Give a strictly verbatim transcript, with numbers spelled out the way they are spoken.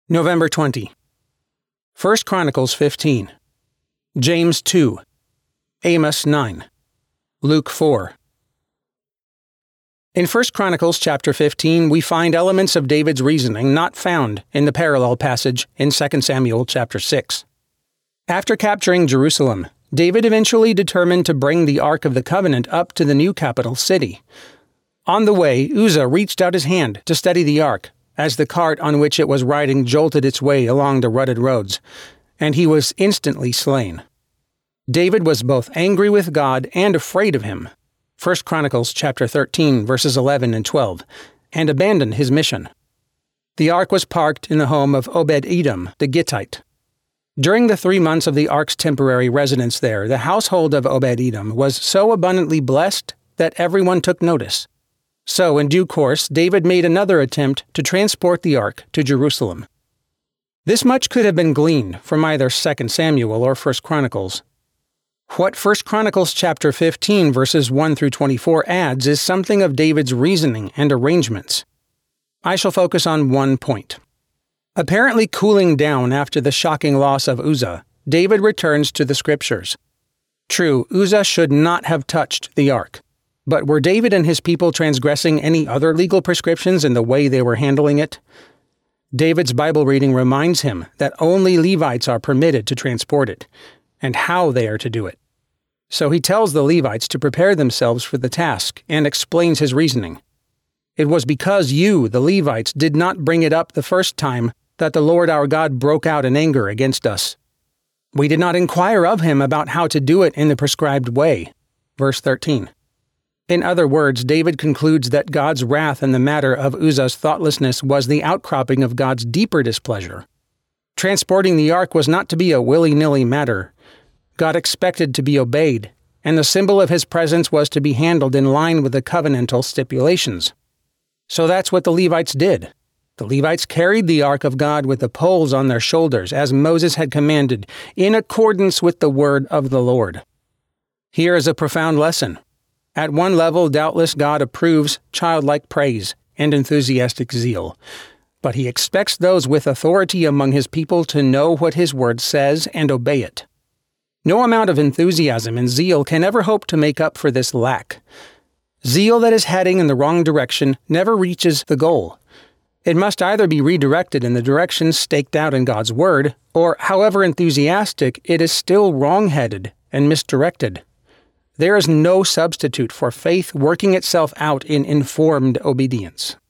November twentieth. First Chronicles fifteen. James two. Amos nine. Luke four. In First Chronicles chapter fifteen, we find elements of David's reasoning not found in the parallel passage in Second Samuel chapter six. After capturing Jerusalem, David eventually determined to bring the Ark of the Covenant up to the new capital city. On the way, Uzzah reached out his hand to steady the Ark, as the cart on which it was riding jolted its way along the rutted roads, and he was instantly slain. David was both angry with God and afraid of him, First Chronicles chapter thirteen, verses eleven and twelve, and abandoned his mission. The Ark was parked in the home of Obed-Edom the Gittite. During the three months of the Ark's temporary residence there, the household of Obed-Edom was so abundantly blessed that everyone took notice. So, in due course, David made another attempt to transport the Ark to Jerusalem. This much could have been gleaned from either Second Samuel or First Chronicles. What First Chronicles chapter fifteen, verses one through twenty-four adds is something of David's reasoning and arrangements. I shall focus on one point. Apparently cooling down after the shocking loss of Uzzah, David returns to the Scriptures. True, Uzzah should not have touched the Ark. But were David and his people transgressing any other legal prescriptions in the way they were handling it? David's Bible reading reminds him that only Levites are permitted to transport it, and how they are to do it. So he tells the Levites to prepare themselves for the task and explains his reasoning. It was because you, the Levites, did not bring it up the first time that the Lord our God broke out in anger against us. We did not inquire of him about how to do it in the prescribed way. Verse thirteen. In other words, David concludes that God's wrath in the matter of Uzzah's thoughtlessness was the outcropping of God's deeper displeasure. Transporting the ark was not to be a willy-nilly matter. God expected to be obeyed, and the symbol of his presence was to be handled in line with the covenantal stipulations. So that's what the Levites did. The Levites carried the ark of God with the poles on their shoulders, as Moses had commanded, in accordance with the word of the Lord. Here is a profound lesson. At one level, doubtless God approves childlike praise and enthusiastic zeal, but he expects those with authority among his people to know what his word says and obey it. No amount of enthusiasm and zeal can ever hope to make up for this lack. Zeal that is heading in the wrong direction never reaches the goal. It must either be redirected in the direction staked out in God's word, or, however enthusiastic, it is still wrong-headed and misdirected. There is no substitute for faith working itself out in informed obedience.